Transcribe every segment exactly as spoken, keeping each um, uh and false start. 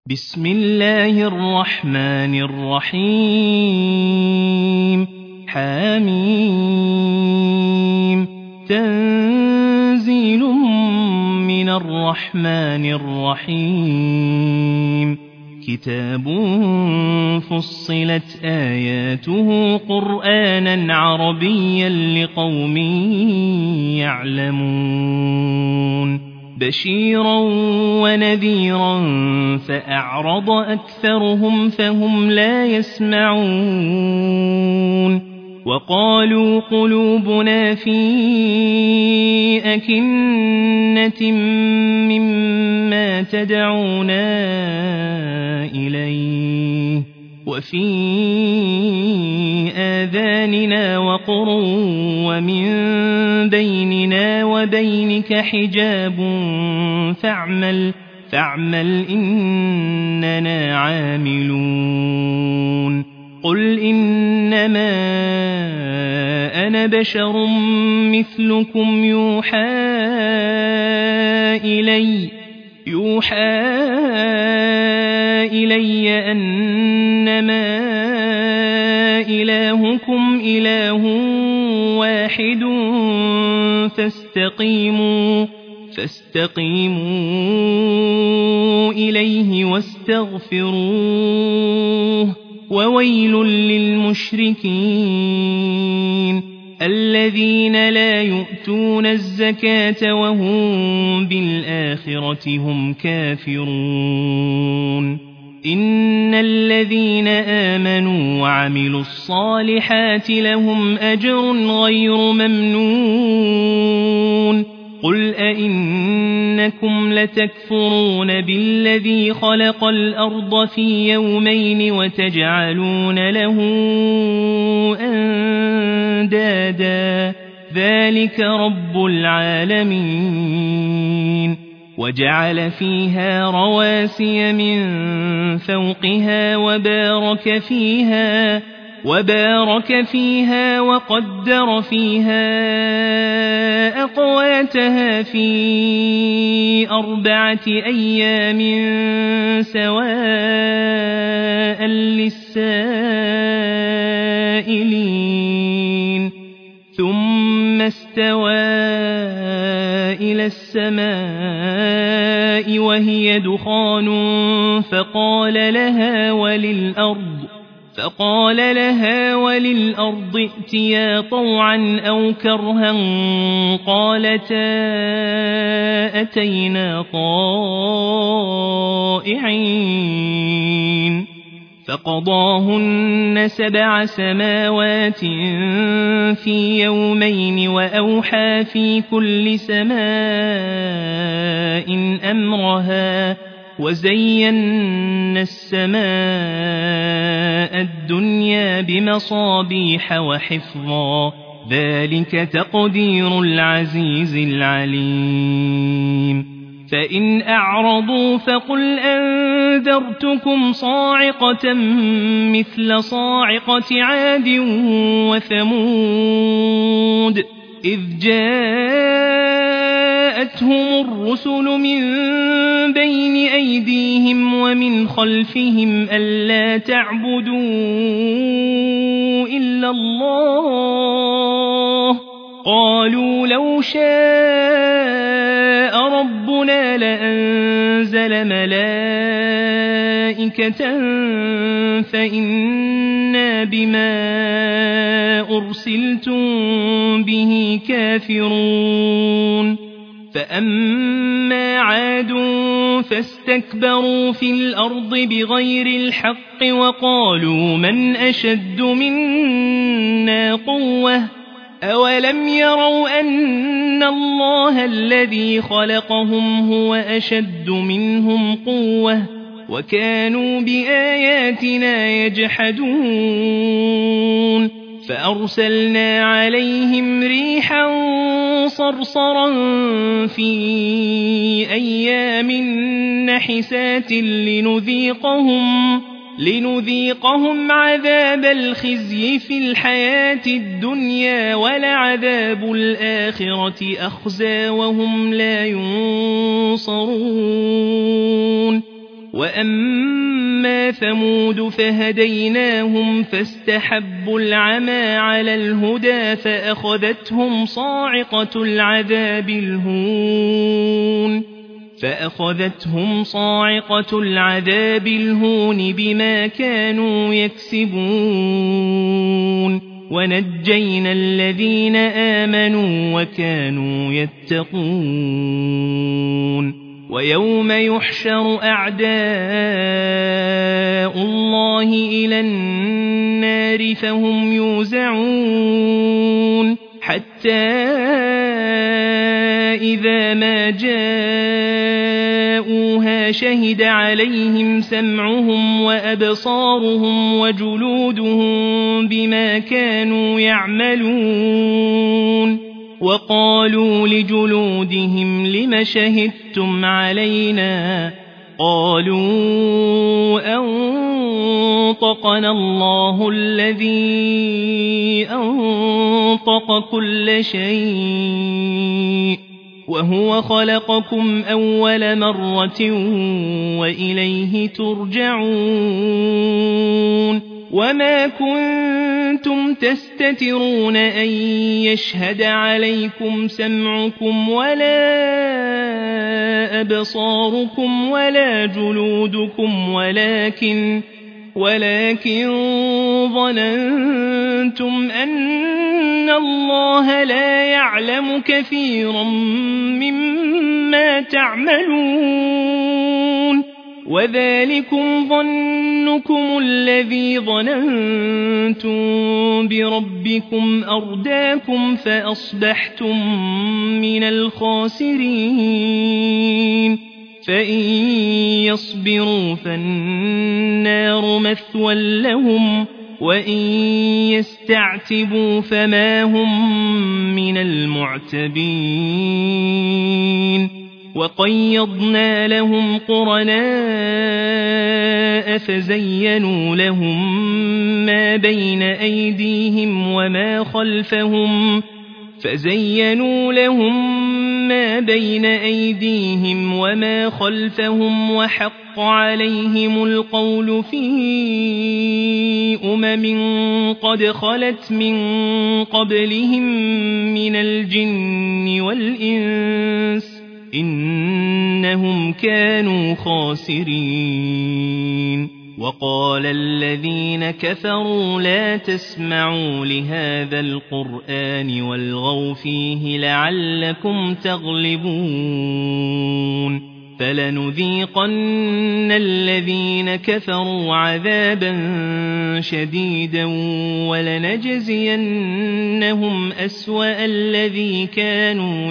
بسم الله الرحمن الرحيم حميم تنزيل من الرحمن الرحيم كتاب فصلت آياته قرآنا عربيا لقوم يعلمون بشيرا ونذيرا فأعرض أكثرهم فهم لا يسمعون وقالوا قلوبنا في أكنة مما تدعونا إليه وفي آذاننا وقر ومن بيننا وبينك حجاب فاعمل فاعمل إننا عاملون قل إنما أنا بشر مثلكم يوحى إلي يوحى إلي أنما إلهكم إله واحد فاستقيموا فاستقيموا إليه واستغفروه وويل للمشركين الذين لا يؤتون الزكاة وهم بالآخرة هم كافرون إن الذين آمنوا وعملوا الصالحات لهم أجر غير ممنون قل أئنكم لتكفرون بالذي خلق الأرض في يومين وتجعلون له أندادا ذلك رب العالمين وجعل فيها رواسي من فوقها وبارك فيها وبارك فيها وقدر فيها أقواتها في أربعة أيام سواء للسائلين ثم استوى إلى السماء وهي دخان فقال لها وللأرض فقال لها وللأرض ائتيا طوعا أو كرها قالتا أتينا طائعين فقضاهن سبع سماوات في يومين وأوحى في كل سماء أمرها وزينا السماء الدنيا بمصابيح وحفظا ذلك تقدير العزيز العليم فإن أعرضوا فقل أنذرتكم صاعقة مثل صاعقة عاد وثمود إذ جاءتهم الرسل من بين أيديهم ومن خلفهم ألا تعبدوا إلا الله قالوا لو شاء ربنا لأنزل ملائكة فإنا بما أرسلتم به كافرون فأما عاد فاستكبروا في الأرض بغير الحق وقالوا من أشد منا قوة أولم يروا أن الله الذي خلقهم هو أشد منهم قوة وكانوا بآياتنا يجحدون فأرسلنا عليهم ريحا صرصرا في أيام نحسات لنذيقهم لنذيقهم عذاب الخزي في الحياة الدنيا ولعذاب الآخرة أخزى وهم لا ينصرون وأما ثمود فهديناهم فاستحبوا العمى على الهدى فأخذتهم صاعقة العذاب الهون فأخذتهم صاعقة العذاب الهون بما كانوا يكسبون ونجينا الذين آمنوا وكانوا يتقون ويوم يحشر أعداء الله إلى النار فهم يوزعون حتى إذا ما جاءوها شهد عليهم سمعهم وأبصارهم وجلودهم بما كانوا يعملون وقالوا لجلودهم لم شهدتم علينا قالوا أنطقنا الله الذي أنطق كل شيء وهو خلقكم أول مرة وإليه ترجعون وما كنتم تستترون أن يشهد عليكم سمعكم ولا أبصاركم ولا جلودكم ولكن ولكن ظننتم أن الله لا يعلم كثيرا مما تعملون وذلكم ظنكم الذي ظننتم بربكم أرداكم فأصبحتم من الخاسرين فإن يصبروا فالنار مثوى لهم وإن يستعتبوا فما هم من المعتبين وقيضنا لهم قرناء فزينوا لهم ما بين أيديهم وما خلفهم فزينوا لهم ما بين أيديهم وما خلفهم وحق عليهم القول في أمم قد خلت من قبلهم من الجن والإنس إنهم كانوا خاسرين وقال الذين كفروا لا تسمعوا لهذا القرآن والغوا فيه لعلكم تغلبون فلنذيقن الذين كفروا عذابا شديدا ولنجزينهم أسوأ الذي كانوا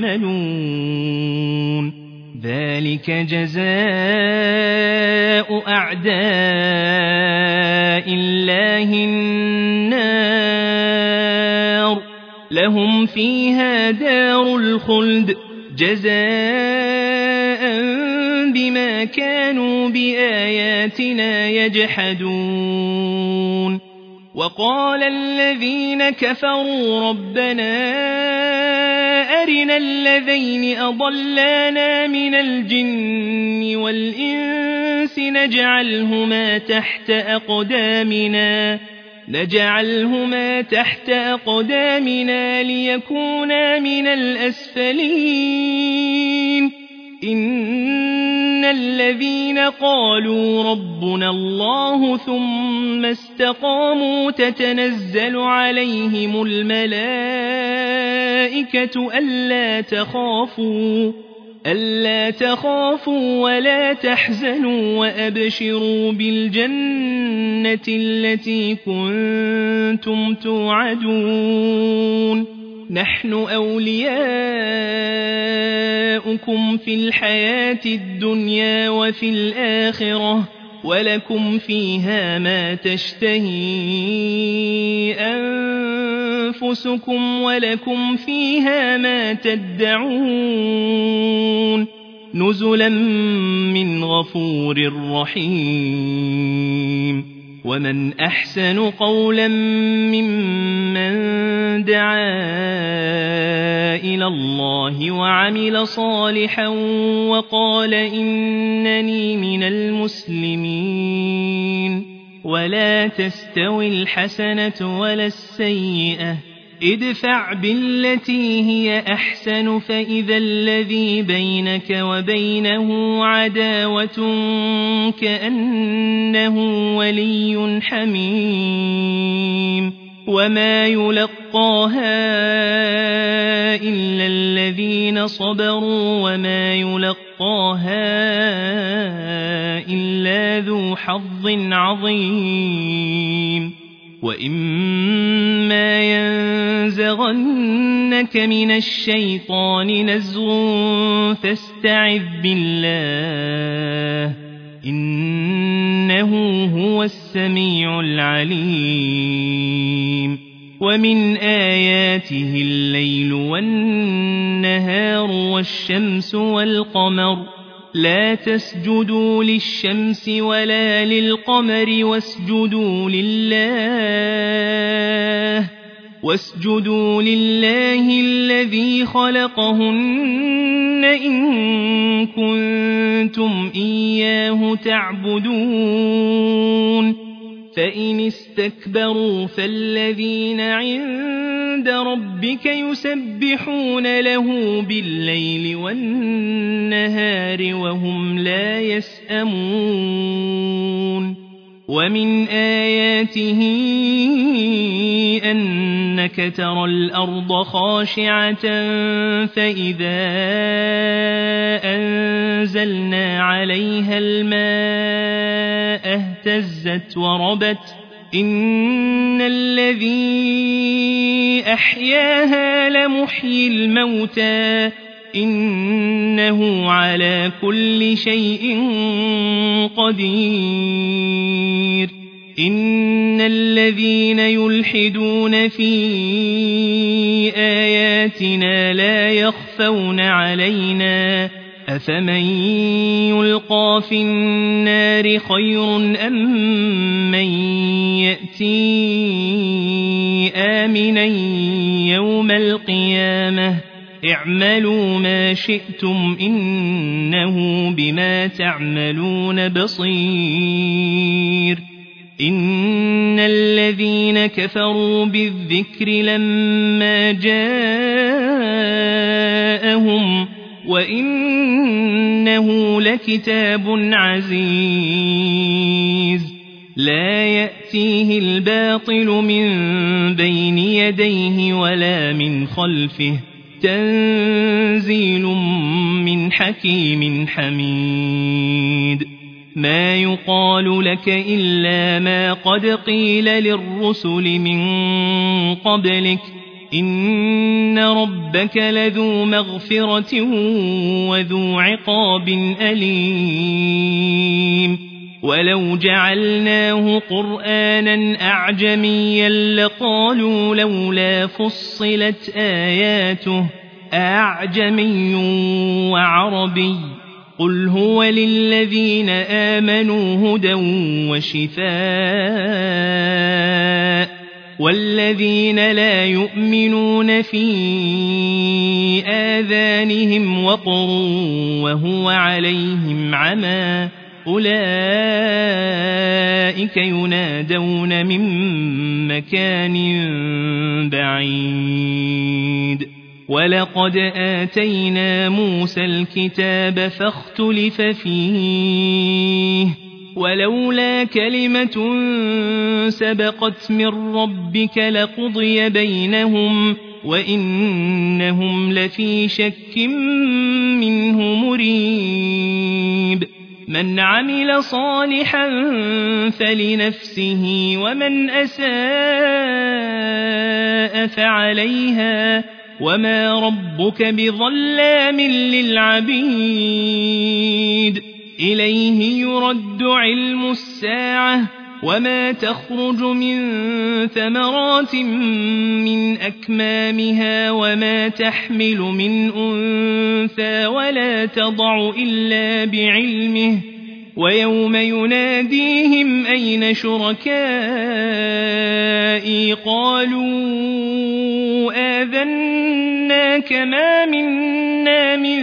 يعملون ذلك جزاء أعداء الله النار لهم فيها دار الخلد جزاء بما كانوا بآياتنا يجحدون وقال الذين كفروا ربنا أرنا الذين أضلانا من الجن والإنس نجعلهما تحت أقدامنا نجعلهما تحت أقدامنا ليكونا من الأسفلين إن الذين قالوا ربنا الله ثم استقاموا تتنزل عليهم الملائكة ألا تخافوا ألا تخافوا ولا تحزنوا وأبشروا بالجنة التي كنتم توعدون نحن أولياؤكم في الحياة الدنيا وفي الآخرة ولكم فيها ما تشتهي أنفسكم ولكم فيها ما تدعون نزلا من غفور رحيم ومن أحسن قولا ممن دعا إلى الله وعمل صالحا وقال إنني من المسلمين ولا تستوي الحسنة ولا السيئة ادفع بالتي هي أحسن فإذا الذي بينك وبينه عداوة كأنه ولي حميم وما يلقاها إلا الذين صبروا وما يلقاها إلا ذو حظ عظيم وإما ينزغنك من الشيطان نزغ فاستعذ بالله إنه هو السميع العليم ومن آياته الليل والنهار والشمس والقمر لا تسجدوا للشمس ولا للقمر واسجدوا لله واسجدوا لله الذي خلقهن إن كنتم إياه تعبدون فإن استكبروا فالذين عند ربك يسبحون له بالليل والنهار وهم لا يسأمون ومن آياته أنك ترى الأرض خاشعة فإذا أنزلنا عليها الماء اهتزت وربت إن الذي أحياها لمحيي الموتى إنه على كل شيء قدير إن الذين يلحدون في آياتنا لا يخفون علينا أفمن يلقى في النار خير أم من يأتي آمنا يوم القيامة اعملوا ما شئتم إنه بما تعملون بصير إن الذين كفروا بالذكر لما جاءهم وإنه لكتاب عزيز لا يأتيه الباطل من بين يديه ولا من خلفه تنزيل من حكيم حميد ما يقال لك إلا ما قد قيل للرسل من قبلك إن ربك لذو مغفرة وذو عقاب أليم ولو جعلناه قرآنا أعجميا لقالوا لولا فصلت آياته أعجمي وعربي قل هو للذين آمنوا هدى وشفاء والذين لا يؤمنون في آذانهم وقر وهو عليهم عمى أولئك ينادون من مكان بعيد ولقد آتينا موسى الكتاب فاختلف فيه ولولا كلمة سبقت من ربك لقضي بينهم وإنهم لفي شك منه مريب من عمل صالحا فلنفسه ومن أساء فعليها وما ربك بظلام للعبيد إليه يرد علم الساعة وما تخرج من ثمرات من أكمامها وما تحمل من أنثى ولا تضع إلا بعلمه ويوم يناديهم أين شركائي قالوا آذناك ما منا من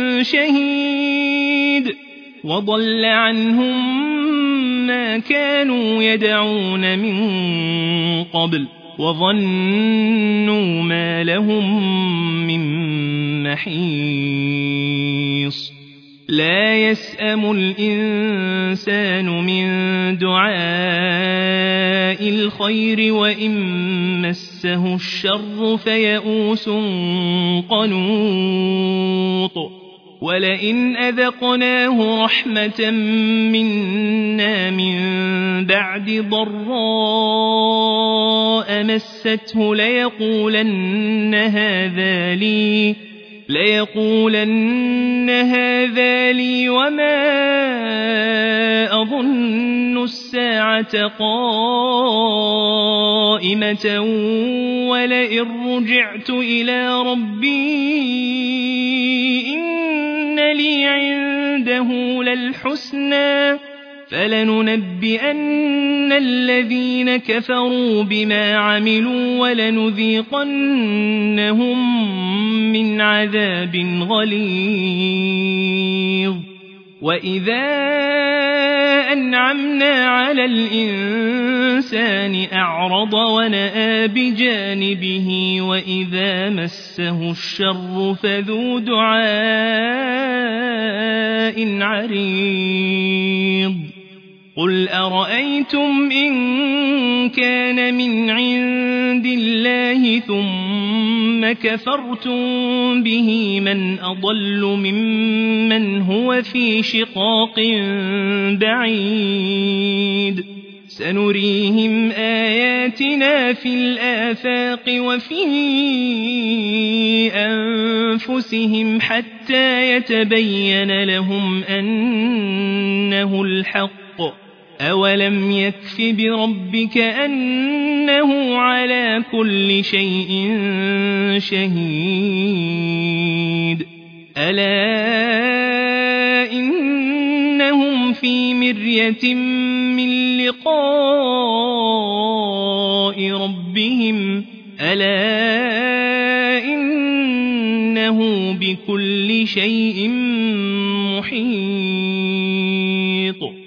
شهيد وضل عنهم ما كانوا يدعون من قبل وظنوا ما لهم من محيص لا يسأم الإنسان من دعاء الخير وإن مسه الشر فيئوس قنوط ولئن أذقناه رحمة منا من بعد ضراء مسته ليقولن هذا لي ليقولن هذا لي وما أظن الساعة قائمة ولئن رجعت إلى ربي إن لي عنده للحسنى فلننبئن الذين كفروا بما عملوا ولنذيقنهم من عذاب غليظ وإذا أنعمنا على الإنسان أعرض ونأى بجانبه وإذا مسه الشر فذو دعاء عريض قل أرأيتم إن كان من عند الله ثم كفرتم به من أضل ممن هو في شقاق بعيد سنريهم آياتنا في الآفاق وفي أنفسهم حتى يتبين لهم أنه الحق أولم يكف بربك أنه على كل شيء شهيد ألا إنهم في مرية من لقاء ربهم ألا إنه بكل شيء محيط